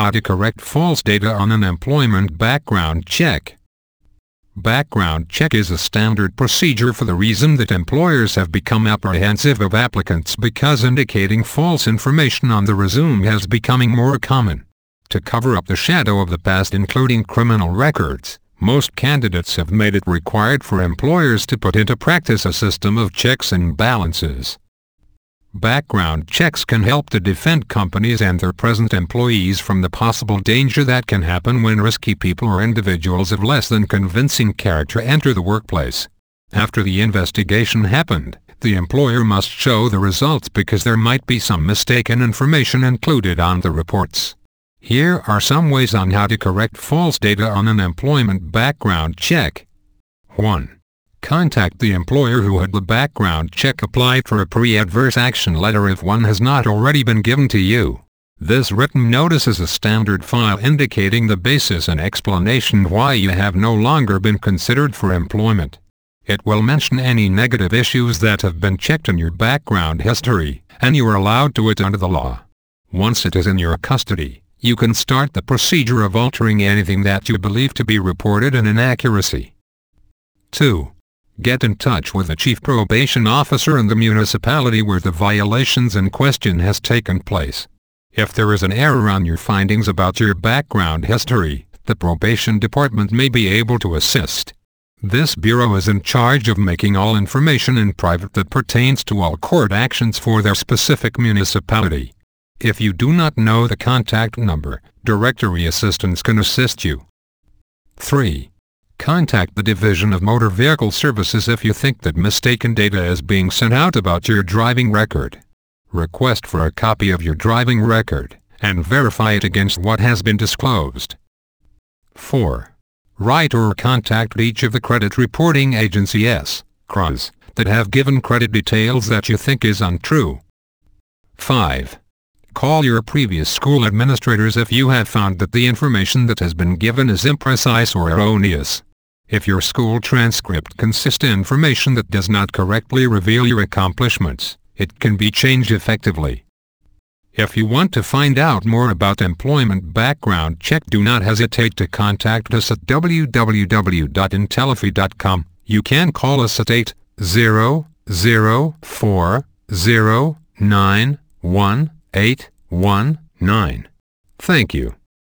how to correct false data on an employment background check. Background check is a standard procedure for the reason that employers have become apprehensive of applicants because indicating false information on the resume is becoming more common. To cover up the shadow of the past, including criminal records, most candidates have made it required for employers to put into practice a system of checks and balances. Background checks can help to defend companies and their present employees from the possible danger that can happen when risky people or individuals of less than convincing character enter the workplace. After the investigation happened, the employer must show the results because there might be some mistaken information included on the reports. Here are some ways on how to correct false data on an employment background check. 1. Contact the employer who had the background check applied for a pre-adverse action letter if one has not already been given to you. This written notice is a standard file indicating the basis and explanation why you have no longer been considered for employment. It will mention any negative issues that have been checked in your background history, and you are allowed to it under the law. Once it is in your custody, you can start the procedure of altering anything that you believe to be reported an inaccuracy. 2. Get in touch with the chief probation officer in the municipality where the violations in question has taken place. If there is an error on your findings about your background history, the probation department may be able to assist. This bureau is in charge of making all information in private that pertains to all court actions for their specific municipality. If you do not know the contact number, directory assistants can assist you. 3. Contact the Division of Motor Vehicle Services if you think that mistaken data is being sent out about your driving record. Request for a copy of your driving record, and verify it against what has been disclosed. 4. Write or contact each of the credit reporting agencies, CRAs, that have given credit details that you think is untrue. 5. Call your previous school administrators if you have found that the information that has been given is imprecise or erroneous. If your school transcript consists of information that does not correctly reveal your accomplishments, it can be changed effectively. If you want to find out more about employment background check, do not hesitate to contact us at www.intellify.com. You can call us at 800-409-1819. Thank you.